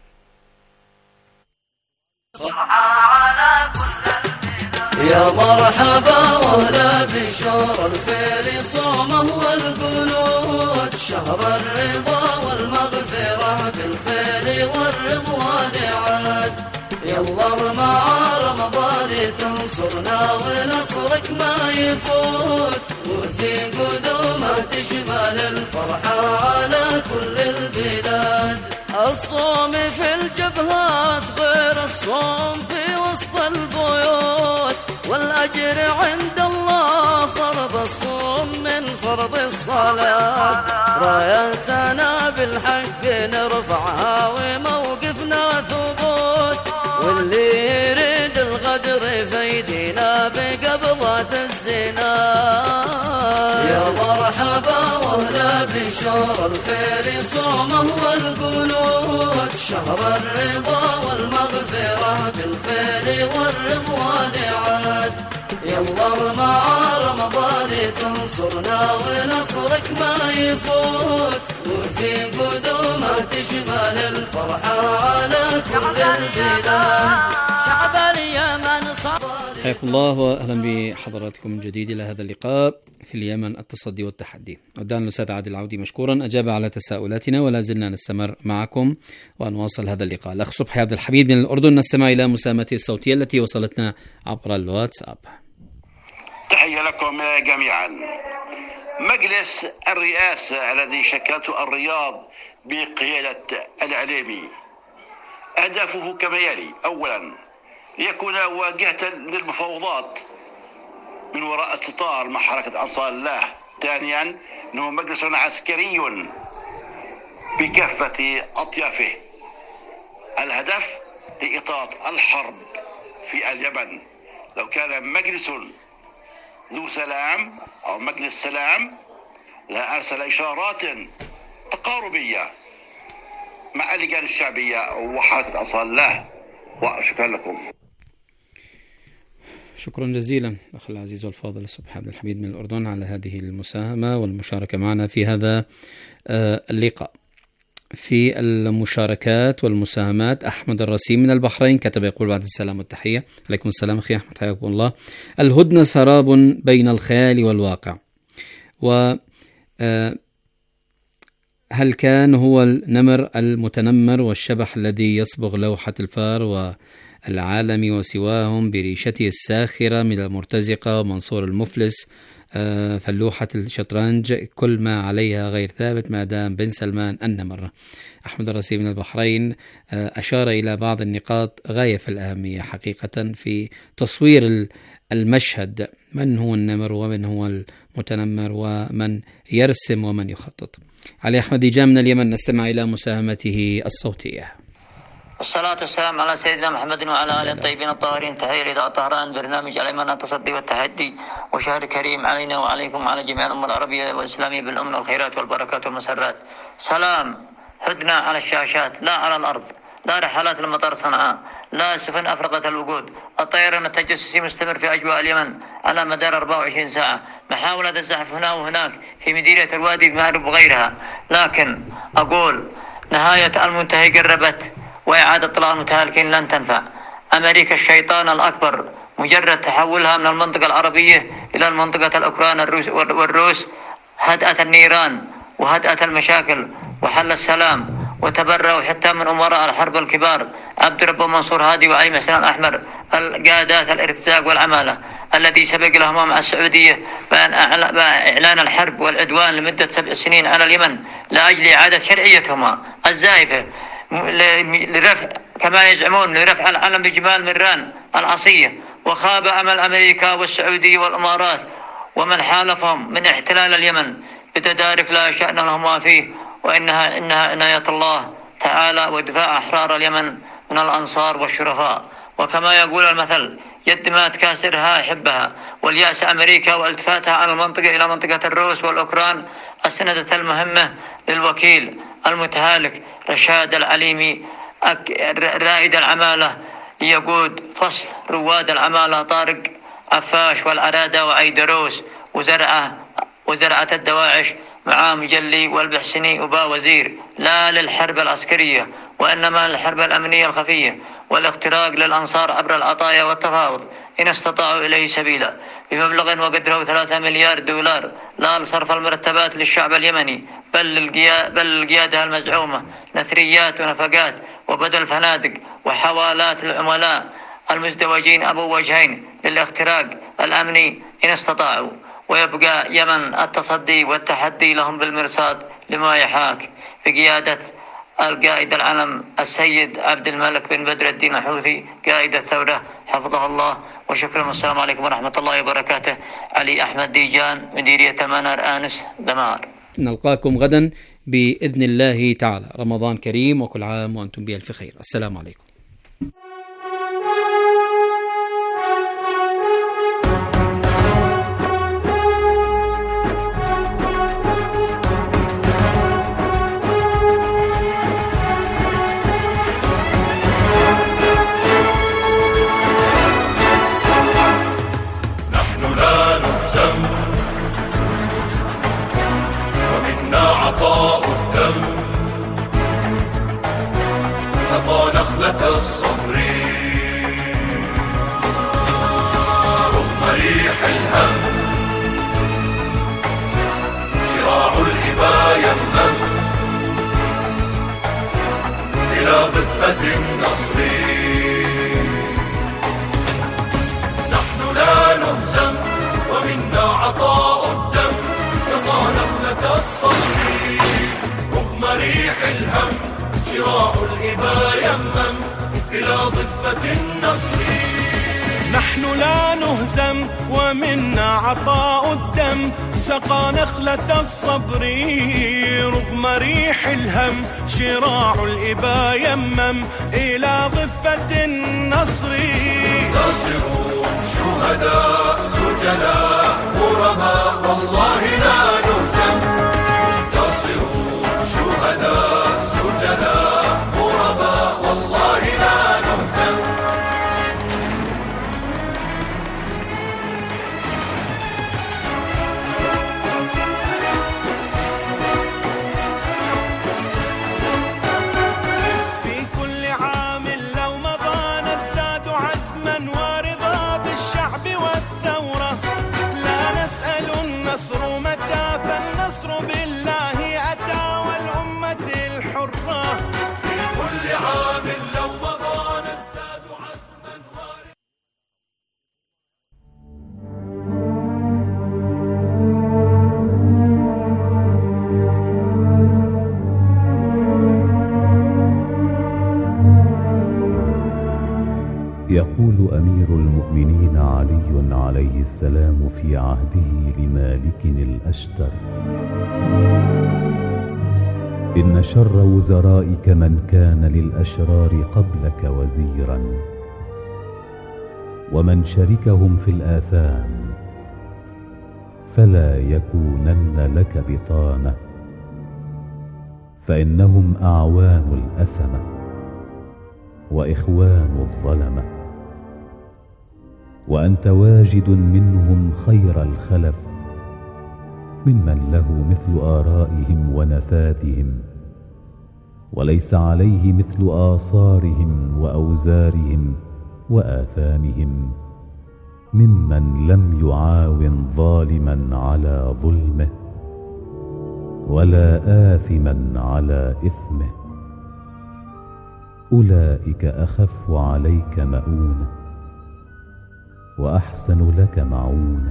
يا مرحبا ولا بشهر الخير صومه والقنوت، شهر الرضا والمغفرة بالخير والرضوان عاد. يلا مع رمضان تنصرنا ونصرك ما يفوت، وفي قدومه تشمل الفرحة على كل البلاد. الصوم في الجبهات غير الصوم في وسط البيوت، والأجر عند الله فرض الصوم من فرض أرض الصلاة، رايتنا بالحق نرفعها وموقفنا ثبوت، واللي يريد الغدر فيدينا بقبضة الزنا. يا مرحبا وهلا بشهر الخير صومه والقنوت، شهر الرضا والمغفرة بالخير والرضوان عاد. يلا مع رمضان تنصرنا ونصرك ما يفوت، وفي قدومه تشمل الفرحة على كل البلاد. شعب اليمن حياكم الله واهلا بحضراتكم من جديد الى هذا اللقاء في اليمن التصدي والتحدي. ودعنا الاستاذ عادل العودي مشكورا اجاب على تساؤلاتنا، ولا زلنا نستمر معكم ونواصل هذا اللقاء. الاخ صبحي عبد الحميد من الاردن نستمع الى مساهمته الصوتيه التي وصلتنا عبر الواتساب. تحية لكم جميعا. مجلس الرئاسة الذي شكلته الرياض بقيادة العليمي أهدافه كما يلي: أولا ليكون واجهة للمفاوضات من وراء الستار مع حركة أنصار الله. ثانيا أنه مجلس عسكري بكافة أطيافه. الهدف لإطالة الحرب في اليمن. لو كان مجلس ذو سلام أو مجلس سلام لأرسل إشارات تقاربية مع اللجان الشعبية وحركة أنصار الله. وشكرا لكم. شكرا جزيلا أخي العزيز والفاضل صبحي عبد الحميد من الأردن على هذه المساهمة والمشاركة معنا في هذا اللقاء. في المشاركات والمساهمات أحمد الرسيم من البحرين كتب يقول: بعد السلام والتحية. عليكم السلام أخي أحمد، حياكم الله. الهدنة سراب بين الخيال والواقع، و هل كان هو النمر المتنمر والشبح الذي يصبغ لوحة الفار والعالم وسواهم بريشته الساخرة من المرتزقة ومنصور المفلس، فلوحة الشطرنج كل ما عليها غير ثابت ما دام بن سلمان النمر. أحمد الرسيم من البحرين أشار إلى بعض النقاط غاية في الأهمية حقيقة في تصوير المشهد: من هو النمر ومن هو المتنمر ومن يرسم ومن يخطط. علي أحمد جاء من اليمن نستمع إلى مساهمته الصوتية. والصلاة والسلام على سيدنا محمد وعلى آله الطيبين الطاهرين. تحية لإذاعة طهران، برنامج اليمن التصدي والتحدي، وشهر كريم علينا وعليكم وعلى جميع الأمة العربية والإسلامية بالأمن والخيرات والبركات والمسرات. سلام، هدنة على الشاشات لا على الأرض، لا رحلات لمطار صنعاء، لا سفن أفرقت الوقود، الطيران التجسسي مستمر في أجواء اليمن على مدار 24 ساعة، محاولة الزحف هنا وهناك في مديرية الوادي بمأرب وغيرها. لكن أقول نهاية المنتهي قربت، وإعادة طلاق المتهالكين لن تنفع. أمريكا الشيطان الأكبر مجرد تحولها من المنطقة العربية إلى المنطقة الأوكران والروس هدأت النيران وهدأت المشاكل وحل السلام، وتبرأوا حتى من أمراء الحرب الكبار عبد ربه منصور هادي وعلي محسن الأحمر، القادات الارتزاق والعمالة الذي سبق لهما مع السعودية بإعلان الحرب والعدوان لمدة 7 سنين على اليمن لأجل إعادة شرعيتهما الزائفة لرفع كما يزعمون لرفع العلم بجبال مران العصية. وخاب أمل أمريكا والسعودية والإمارات ومن حالفهم من احتلال اليمن بتدارك لا شأن لهم فيه، إنها عناية الله تعالى ودفاع أحرار اليمن من الأنصار والشرفاء. وكما يقول المثل: يد ما تكاسرها يحبها. واليأس أمريكا والتفاتها عن المنطقة إلى منطقة الروس والأوكران السندة المهمة للوكيل المتهالك رشاد العليمي رائد العمالة ليقود فصل رواد العمالة طارق عفاش والعرادة وعيدروس وزرعة الدواعش مع مجلي والبحسني وبا وزير، لا للحرب العسكرية وإنما للحرب الأمنية الخفية والاختراق للأنصار عبر العطايا والتفاوض إن استطاعوا إليه سبيلا، بمبلغ وقدره 3 مليار دولار، لا لصرف المرتبات للشعب اليمني بل للقيادة المزعومة نثريات ونفقات وبدل فنادق وحوالات العملاء المزدوجين أبو وجهين للاختراق الأمني إن استطاعوا. ويبقى يمن التصدي والتحدي لهم بالمرصاد لما يحاك بقيادة القائد العلم السيد عبد الملك بن بدر الدين الحوثي قائد الثورة حفظه الله وشكرا، والسلام عليكم ورحمة الله وبركاته. علي أحمد ديجان، مديرية منار آنس، دمار. نلقاكم غدا بإذن الله تعالى. رمضان كريم وكل عام وأنتم بألف خير. السلام عليكم. الصبر رغم ريح الهم، شراع الهبا يمم إلى ضفة النصر. نحن لا نهزم ومنا عطاء الدم، سقى نخلة الصبر رغم ريح الهم، شراع الإبا يمم إلى ضفة النصر. نحن لا نهزم ومنا عطاء الدم، سقى نخلة الصبر رغم ريح الهم، شراع الإبا يمم إلى ضفة النصر. منتصرون شهداء سجناء غرباء والله لا نهزم. منتصرون شهداء سجناء غرباء والله لا نهزم. في كل عام لو مضى نزداد عزما ورضا بالشعب والثورة، لا نسأل النصر متى فالنصر بالله أتى والأمة الحرة. في كل عام لو مضى نزداد عزما ورضا. يقول أمير المؤمنين علي عليه السلام في عهده لمالك الأشتر: إن شر وزرائك من كان للأشرار قبلك وزيرا، ومن شركهم في الآثام فلا يكونن لك بطانة، فإنهم أعوان الأثمة وإخوان الظلمة، وأنت واجد منهم خير الخلف ممن له مثل آرائهم ونفاذهم، وليس عليه مثل آثارهم وأوزارهم وآثامهم، ممن لم يعاون ظالما على ظلمه ولا آثما على إثمه. أولئك أخف عليك مؤونة وأحسن لك معونة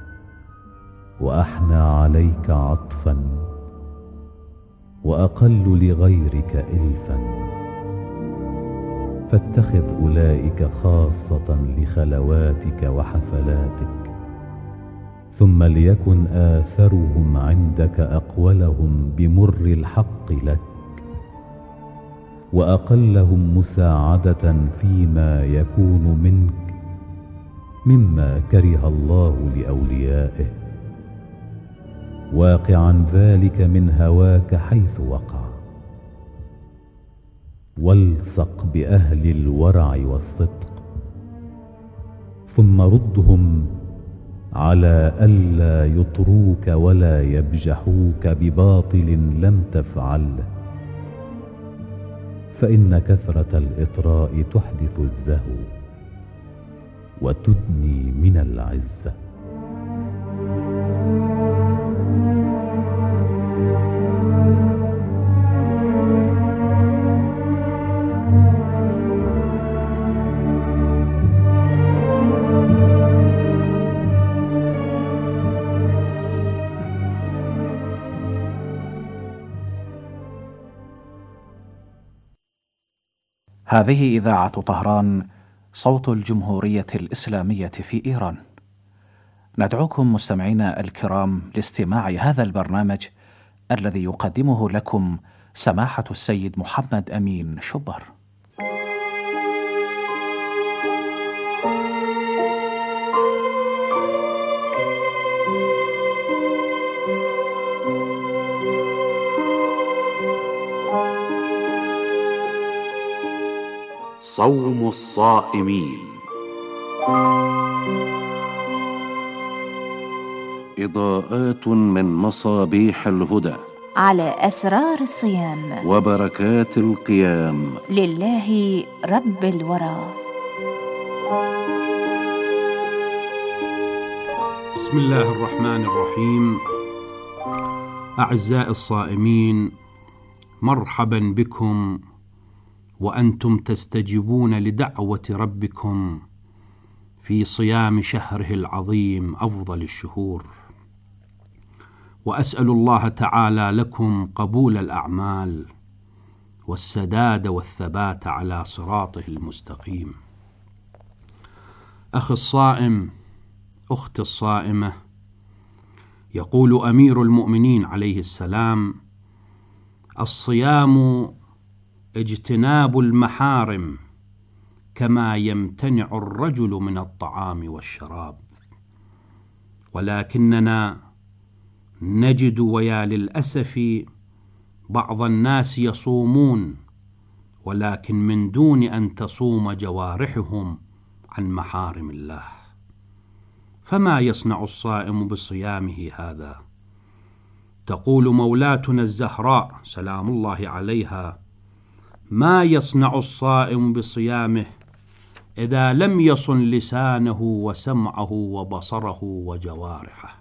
وأحنى عليك عطفا وأقل لغيرك إلفا، فاتخذ أولئك خاصة لخلواتك وحفلاتك، ثم ليكن آثرهم عندك أقولهم بمر الحق لك، وأقلهم مساعدة فيما يكون منك مما كره الله لأوليائه، واقعا ذلك من هواك حيث وقع. والصق بأهل الورع والصدق، ثم ردهم على ألا يطروك ولا يبجحوك بباطل لم تفعله، فإن كثرة الإطراء تحدث الزهو وتدني من العزة. هذه إذاعة طهران صوت الجمهورية الإسلامية في إيران. ندعوكم مستمعينا الكرام لاستماع هذا البرنامج الذي يقدمه لكم سماحة السيد محمد أمين شبر. صوم الصائمين. إضاءات من مصابيح الهدى على أسرار الصيام وبركات القيام لله رب الورى. بسم الله الرحمن الرحيم. أعزائي الصائمين، مرحبا بكم وأنتم تستجيبون لدعوة ربكم في صيام شهره العظيم أفضل الشهور، وأسأل الله تعالى لكم قبول الأعمال والسداد والثبات على صراطه المستقيم. أخي الصائم، أختي الصائمة، يقول أمير المؤمنين عليه السلام: الصيام اجتناب المحارم كما يمتنع الرجل من الطعام والشراب. ولكننا نجد ويا للأسف بعض الناس يصومون ولكن من دون أن تصوم جوارحهم عن محارم الله. فما يصنع الصائم بصيامه هذا؟ تقول مولاتنا الزهراء سلام الله عليها: ما يصنع الصائم بصيامه إذا لم يصن لسانه وسمعه وبصره وجوارحه.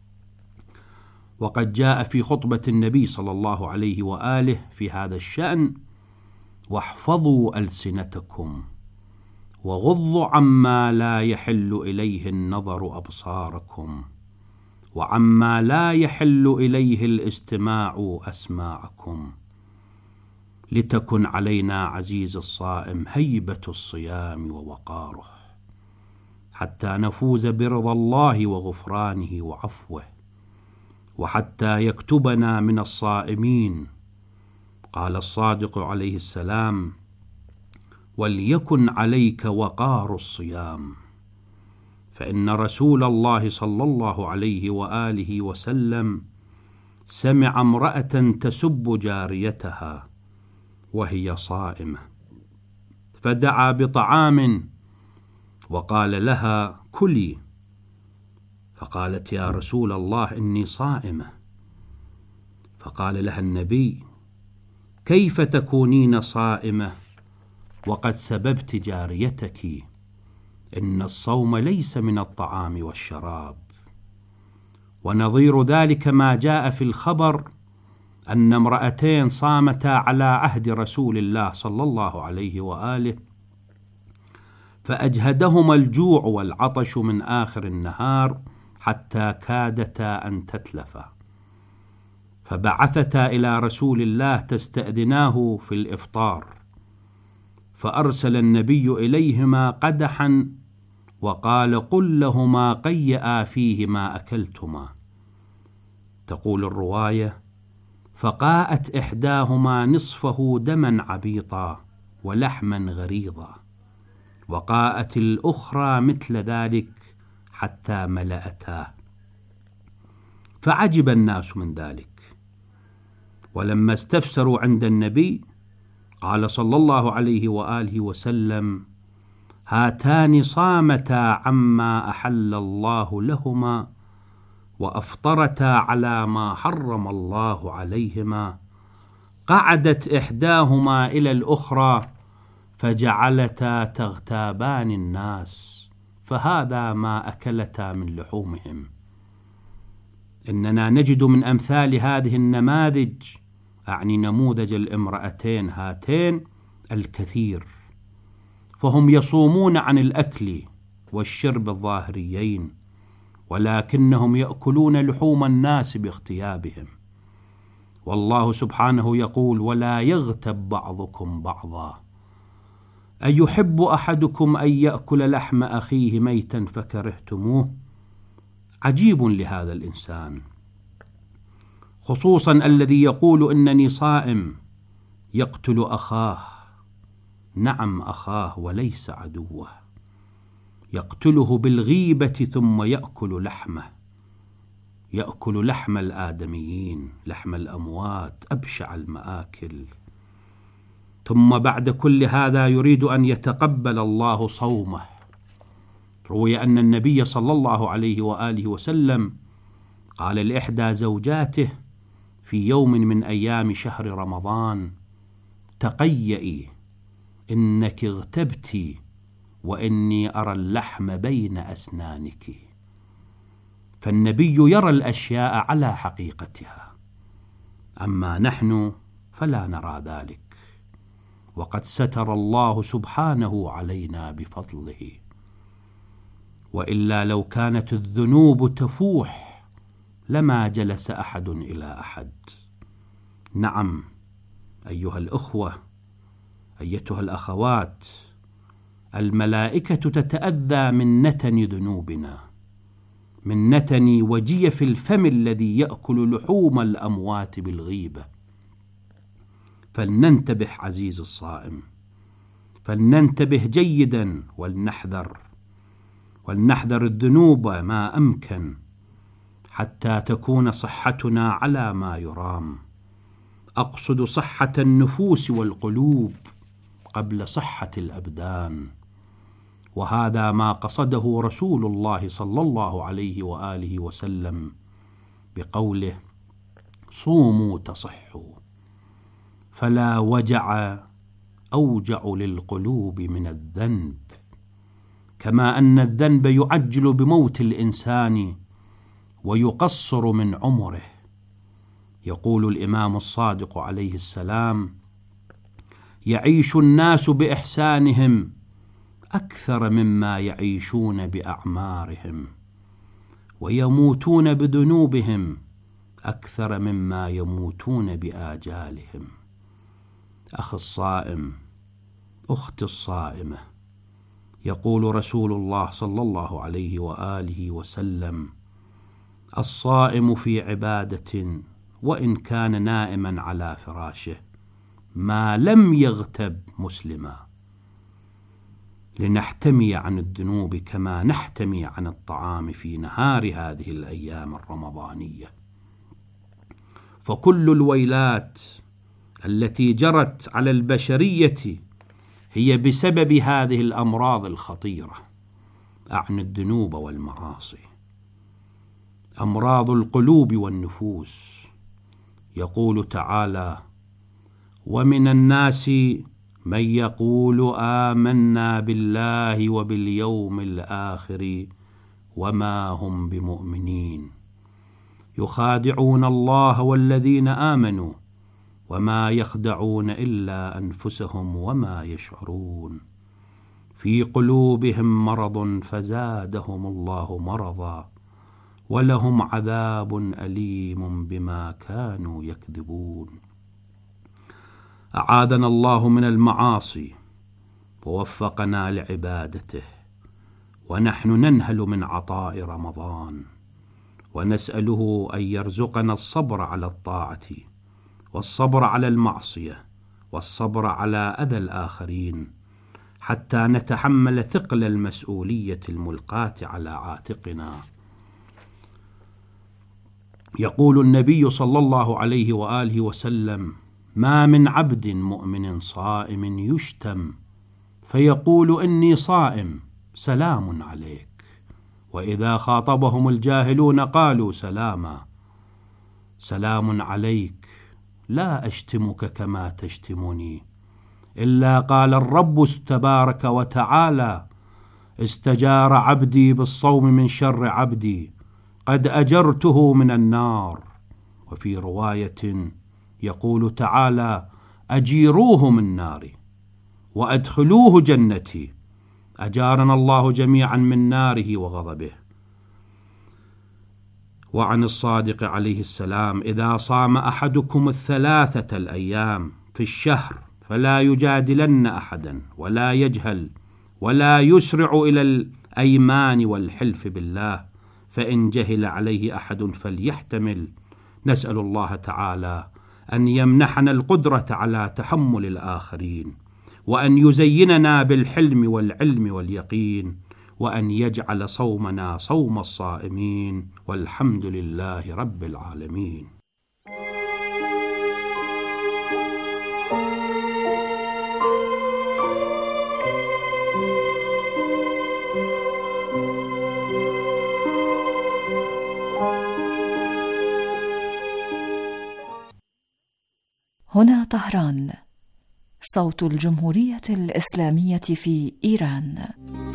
وقد جاء في خطبة النبي صلى الله عليه وآله في هذا الشأن: واحفظوا ألسنتكم وغضوا عما لا يحل إليه النظر أبصاركم وعما لا يحل إليه الاستماع أسماعكم، لتكن علينا عزيز الصائم هيبة الصيام ووقاره، حتى نفوز برضا الله وغفرانه وعفوه، وحتى يكتبنا من الصائمين. قال الصادق عليه السلام: وليكن عليك وقار الصيام، فإن رسول الله صلى الله عليه وآله وسلم سمع امرأة تسب جاريتها وهي صائمة، فدعا بطعام وقال لها: كلي، فقالت: يا رسول الله إني صائمة. فقال لها النبي: كيف تكونين صائمة وقد سببت جاريتك؟ إن الصوم ليس من الطعام والشراب. ونظير ذلك ما جاء في الخبر أن امرأتين صامتا على عهد رسول الله صلى الله عليه وآله، فأجهدهما الجوع والعطش من آخر النهار حتى كادتا أن تتلفا، فبعثتا إلى رسول الله تستأذناه في الإفطار، فأرسل النبي إليهما قدحا وقال: قل لهما قيئا فيه ما أكلتما. تقول الرواية: فقاءت إحداهما نصفه دما عبيطا ولحما غريضا، وقاءت الأخرى مثل ذلك حتى ملأتاه، فعجب الناس من ذلك. ولما استفسروا عند النبي قال صلى الله عليه وآله وسلم: هاتان صامتا عما أحل الله لهما وأفطرتا على ما حرم الله عليهما، قعدت إحداهما إلى الأخرى فجعلتا تغتابان الناس، فهذا ما أكلتا من لحومهم. إننا نجد من أمثال هذه النماذج، أعني نموذج الامرأتين هاتين، الكثير، فهم يصومون عن الأكل والشرب الظاهريين، ولكنهم يأكلون لحوم الناس باغتيابهم. والله سبحانه يقول: ولا يغتب بعضكم بعضا. أيحب أحدكم أن يأكل لحم أخيه ميتا فكرهتموه؟ عجيب لهذا الإنسان، خصوصا الذي يقول إنني صائم يقتل أخاه. نعم، أخاه وليس عدوه، يقتله بالغيبة ثم يأكل لحمه، يأكل لحم الآدميين، لحم الأموات، أبشع المآكل. ثم بعد كل هذا يريد أن يتقبل الله صومه. روي أن النبي صلى الله عليه وآله وسلم قال لإحدى زوجاته في يوم من أيام شهر رمضان: تقيئي إنك اغتبت وإني أرى اللحم بين أسنانك. فالنبي يرى الأشياء على حقيقتها، أما نحن فلا نرى ذلك، وقد ستر الله سبحانه علينا بفضله. وإلا لو كانت الذنوب تفوح لما جلس أحد إلى أحد. نعم أيها الأخوة، أيتها الأخوات، الملائكة تتأذى من نتن ذنوبنا، من نتن وجيف الفم الذي يأكل لحوم الأموات بالغيبة. فلننتبه عزيز الصائم، فلننتبه جيدا ولنحذر الذنوب ما أمكن حتى تكون صحتنا على ما يرام. أقصد صحة النفوس والقلوب قبل صحة الأبدان، وهذا ما قصده رسول الله صلى الله عليه وآله وسلم بقوله: صوموا تصحوا، فلا وجع أوجع للقلوب من الذنب، كما أن الذنب يعجل بموت الإنسان ويقصر من عمره. يقول الإمام الصادق عليه السلام: يعيش الناس بإحسانهم أكثر مما يعيشون بأعمارهم، ويموتون بذنوبهم أكثر مما يموتون بآجالهم. أخي الصائم، أختي الصائمة، يقول رسول الله صلى الله عليه وآله وسلم: الصائم في عبادة وإن كان نائما على فراشه ما لم يغتب مسلما. لنحتمي عن الذنوب كما نحتمي عن الطعام في نهار هذه الأيام الرمضانية. فكل الويلات التي جرت على البشرية هي بسبب هذه الأمراض الخطيرة، أعني الذنوب والمعاصي، أمراض القلوب والنفوس. يقول تعالى: ومن الناس من يقول آمنا بالله وباليوم الآخر وما هم بمؤمنين، يخادعون الله والذين آمنوا وما يخدعون إلا أنفسهم وما يشعرون، في قلوبهم مرض فزادهم الله مرضا ولهم عذاب أليم بما كانوا يكذبون. أعاذنا الله من المعاصي ووفقنا لعبادته، ونحن ننهل من عطاء رمضان، ونسأله أن يرزقنا الصبر على الطاعة، والصبر على المعصية، والصبر على أذى الآخرين، حتى نتحمل ثقل المسؤولية الملقاة على عاتقنا. يقول النبي صلى الله عليه وآله وسلم: ما من عبد مؤمن صائم يشتم فيقول إني صائم سلام عليك، وإذا خاطبهم الجاهلون قالوا سلاما، سلام عليك لا أشتمك كما تشتمني، إلا قال الرب تبارك وتعالى: استجار عبدي بالصوم من شر عبدي قد أجرته من النار. وفي رواية يقول تعالى: أجيروه من ناري وأدخلوه جنتي، أجارنا الله جميعا من ناره وغضبه. وعن الصادق عليه السلام: إذا صام أحدكم 3 الأيام في الشهر فلا يجادلن أحدا ولا يجهل ولا يسرع إلى الأيمان والحلف بالله، فإن جهل عليه أحد فليحتمل. نسأل الله تعالى أن يمنحنا القدرة على تحمل الآخرين، وأن يزيننا بالحلم والعلم واليقين، وأن يجعل صومنا صوم الصائمين، والحمد لله رب العالمين. هنا طهران، صوت الجمهورية الإسلامية في إيران.